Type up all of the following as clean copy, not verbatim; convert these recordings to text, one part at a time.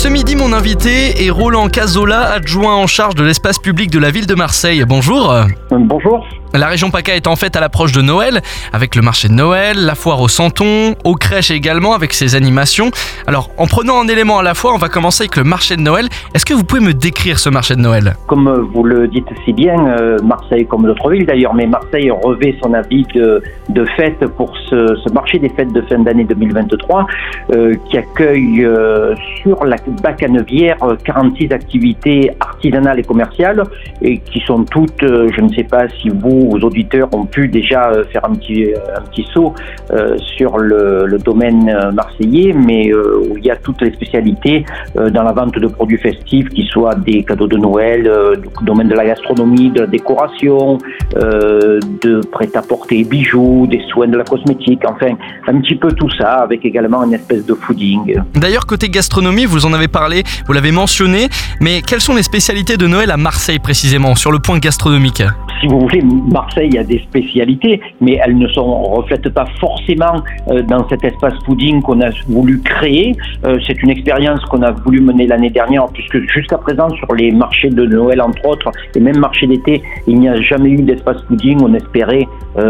Ce midi, mon invité est Roland Cazola, adjoint en charge de l'espace public de la ville de Marseille. Bonjour. Bonjour. La région PACA est en fait à l'approche de Noël, avec le marché de Noël, la foire aux santons, aux crèches également, avec ses animations. Alors, en prenant un élément à la fois, on va commencer avec le marché de Noël. Est-ce que vous pouvez me décrire ce marché de Noël ? Comme vous le dites si bien, Marseille, comme d'autres villes d'ailleurs, mais Marseille revêt son habit de fête pour ce marché des fêtes de fin d'année 2023 qui accueille sur la Bacanebière 46 activités artisanales et commerciales et qui sont toutes, je ne sais pas si vous, aux auditeurs, ont pu déjà faire un petit saut sur le domaine marseillais, mais où il y a toutes les spécialités dans la vente de produits festifs, qui soient des cadeaux de Noël, du domaine de la gastronomie, de la décoration, de prêt-à-porter, bijoux, des soins de la cosmétique, enfin un petit peu tout ça, avec également une espèce de fooding. D'ailleurs, côté gastronomie, vous en avez parlé, vous l'avez mentionné, mais quelles sont les spécialités de Noël à Marseille précisément, sur le point gastronomique ? Si vous voulez, Marseille a des spécialités, mais elles ne reflètent pas forcément dans cet espace fooding qu'on a voulu créer. C'est une expérience qu'on a voulu mener l'année dernière, puisque jusqu'à présent, sur les marchés de Noël, entre autres, et même marchés d'été, il n'y a jamais eu d'espace fooding. On espérait,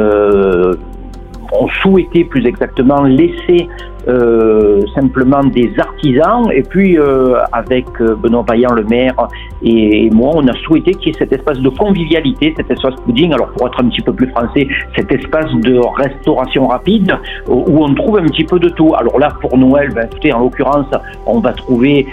on souhaitait plus exactement laisser simplement des artisans, et puis avec Benoît Payan, le maire, et moi, on a souhaité qu'il y ait cet espace de convivialité, cet espace fooding, alors pour être un petit peu plus français, cet espace de restauration rapide où on trouve un petit peu de tout. Alors là, pour Noël, écoutez, en l'occurrence, on va trouver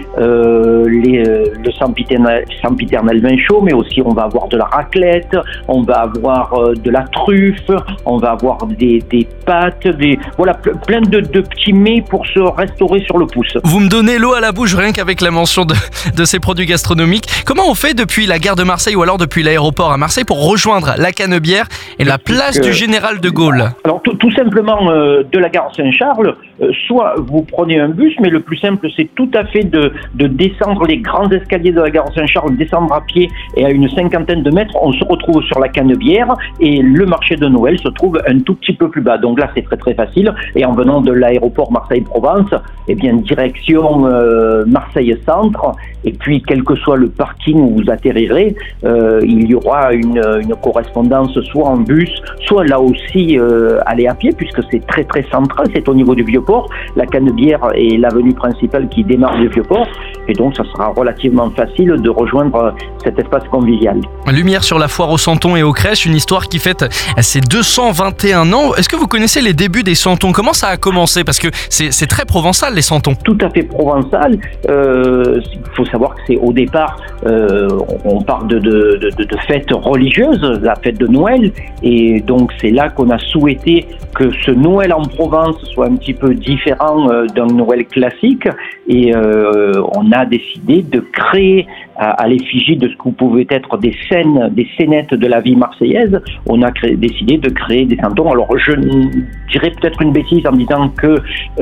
le sempiternel vin chaud, mais aussi on va avoir de la raclette, on va avoir de la truffe, on va avoir des pâtes, voilà, plein de petits mets pour se restaurer sur le pouce. Vous me donnez l'eau à la bouche rien qu'avec la mention de ces produits gastronomiques. Comment on fait depuis la gare de Marseille ou alors depuis l'aéroport à Marseille pour rejoindre la Canebière et la place du Général de Gaulle ? Alors tout simplement de la gare Saint-Charles, soit vous prenez un bus, mais le plus simple c'est tout à fait de descendre les grands escaliers de la gare Saint-Charles, descendre à pied, et à une 50aine de mètres, on se retrouve sur la Canebière et le marché de Noël se trouve un tout petit peu plus bas. Donc là c'est très très facile, et en venant de l'aéroport Marseille-Provence, eh bien direction Marseille-Centre, et puis quel que soit le parking où vous atterrirez, il y aura une correspondance soit en bus, soit là aussi aller à pied, puisque c'est très très central, c'est au niveau du Vieux-Port. La Canebière est l'avenue principale qui démarre du Vieux-Port, et donc ça sera relativement facile de rejoindre cet espace convivial. Lumière sur la foire aux santons et aux crèches, une histoire qui fête ses 221 ans. Est-ce que vous connaissez les débuts des santons ? Comment ça a commencé ? Parce que c'est très provençal, les santons. Tout à fait provençal. Il faut savoir que c'est au départ, on parle de fête religieuse, la fête de Noël, et donc c'est là qu'on a souhaité que ce Noël en Provence soit un petit peu différent d'un Noël classique, et on a décidé de créer à l'effigie de ce que pouvaient être des scénettes de la vie marseillaise, on a décidé de créer des santons. Alors je dirais peut-être une bêtise en disant que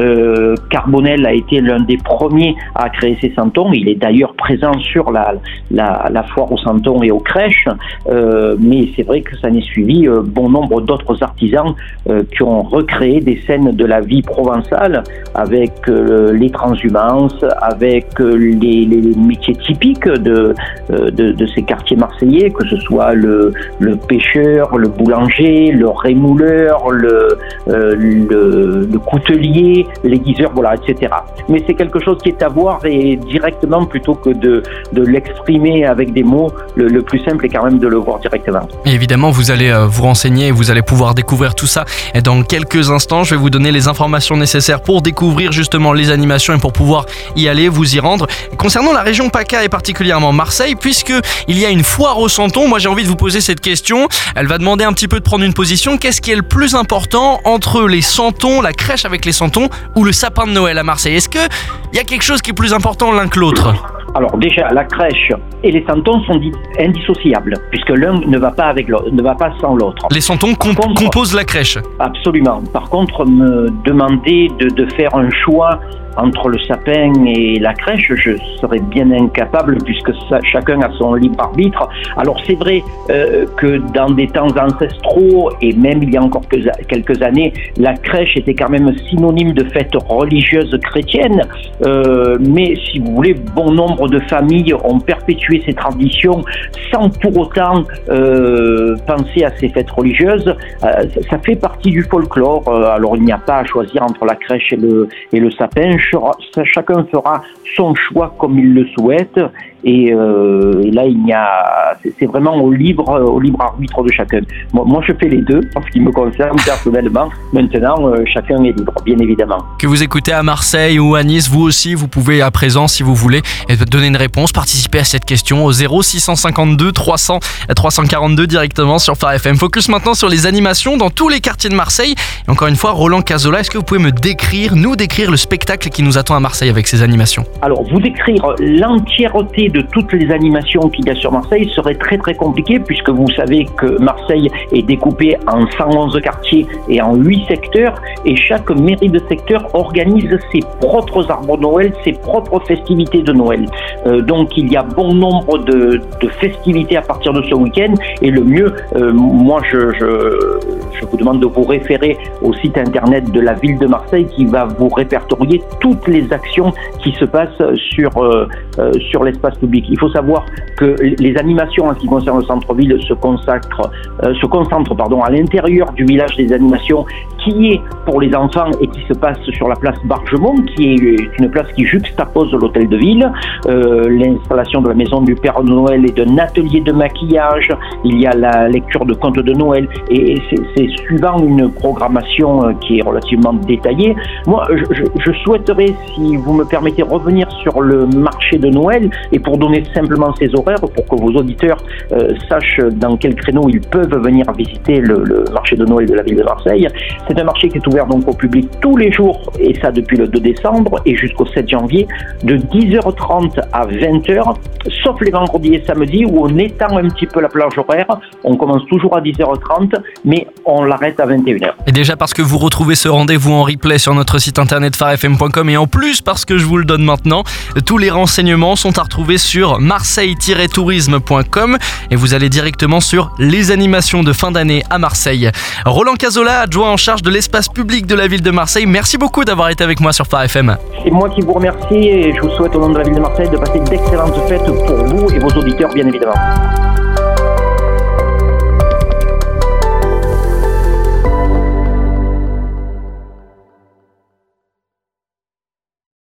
Carbonel a été l'un des premiers à créer ces santons. Il est d'ailleurs présent sur la foire aux santons et aux crèches, mais c'est vrai que ça n'est suivi bon nombre d'autres artisans qui ont recréé des scènes de la vie provençale avec les transhumances, avec les métiers typiques de ces quartiers marseillais, que ce soit le pêcheur, le boulanger, le rémouleur, le coutelier, l'aiguiseur, voilà, etc. Mais c'est quelque chose qui est à voir et directement, plutôt que de l'exprimer avec des mots. Le plus simple est quand même de le voir directement. Et évidemment, vous allez vous renseigner et vous allez pouvoir découvrir tout ça. Et dans quelques instants, je vais vous donner les informations nécessaires pour découvrir justement les animations et pour pouvoir y aller, vous y rendre. Concernant la région PACA et particulièrement Marseille, puisqu'il y a une foire aux santons, moi j'ai envie de vous poser cette question. Elle va demander un petit peu de prendre une position. Qu'est-ce qui est le plus important entre les santons, la crèche avec les santons ou le sapin de Noël à Marseille ? Est-ce qu'il y a quelque chose qui est plus important l'un que l'autre ? Alors déjà, la crèche et les santons sont indissociables, puisque l'un ne va pas sans l'autre. Les santons composent la crèche. Absolument. Par contre, me demander de faire un choix entre le sapin et la crèche, je serais bien incapable puisque chacun a son libre arbitre. Alors c'est vrai que dans des temps ancestraux et même il y a encore quelques années, la crèche était quand même synonyme de fête religieuse chrétienne, mais si vous voulez, bon nombre de familles ont perpétué ces traditions sans pour autant penser à ces fêtes religieuses. Ça fait partie du folklore. Alors il n'y a pas à choisir entre la crèche et le sapin. Chacun fera son choix comme il le souhaite. Et là, c'est vraiment au libre arbitre de chacun. Moi, je fais les deux, en ce qui me concerne personnellement. Maintenant, chacun est libre, bien évidemment. Que vous écoutez à Marseille ou à Nice, vous aussi, vous pouvez à présent, si vous voulez, donner une réponse, participer à cette question au 0652 300 342 directement sur Phare FM. Focus maintenant sur les animations dans tous les quartiers de Marseille. Et encore une fois, Roland Cazola, est-ce que vous pouvez nous décrire le spectacle qui nous attend à Marseille avec ces animations? Alors, vous décrire l'entièreté de toutes les animations qu'il y a sur Marseille serait très très compliqué puisque vous savez que Marseille est découpée en 111 quartiers et en 8 secteurs et chaque mairie de secteur organise ses propres arbres de Noël, ses propres festivités de Noël. Donc il y a bon nombre de festivités à partir de ce week-end et le mieux, moi je vous demande de vous référer au site internet de la ville de Marseille qui va vous répertorier toutes les actions qui se passent sur l'espace public. Il faut savoir que les animations en ce qui concerne le centre-ville se concentrent à l'intérieur du village des animations qui est pour les enfants et qui se passe sur la place Bargemont, qui est une place qui juxtapose l'hôtel de ville. L'installation de la maison du Père Noël et d'un atelier de maquillage. Il y a la lecture de contes de Noël et c'est suivant une programmation qui est relativement détaillée. Moi, je souhaiterais, si vous me permettez, revenir sur le marché de Noël et pour donner simplement ses horaires pour que vos auditeurs sachent dans quel créneau ils peuvent venir visiter le marché de Noël de la ville de Marseille. C'est un marché qui est ouvert donc au public tous les jours et ça depuis le 2 décembre et jusqu'au 7 janvier de 10h30 à 20h, sauf les vendredis et samedis où on étend un petit peu la plage horaire. On commence toujours à 10h30 mais on l'arrête à 21h. Et déjà parce que vous retrouvez ce rendez-vous en replay sur notre site internet pharefm.com et en plus parce que je vous le donne maintenant, tous les renseignements sont à retrouver sur marseille-tourisme.com et vous allez directement sur les animations de fin d'année à Marseille. Roland Cazola, adjoint en charge de l'espace public de la ville de Marseille, merci beaucoup d'avoir été avec moi sur Phare FM. C'est moi qui vous remercie et je vous souhaite au nom de la ville de Marseille de passer d'excellentes fêtes pour vous et vos auditeurs bien évidemment.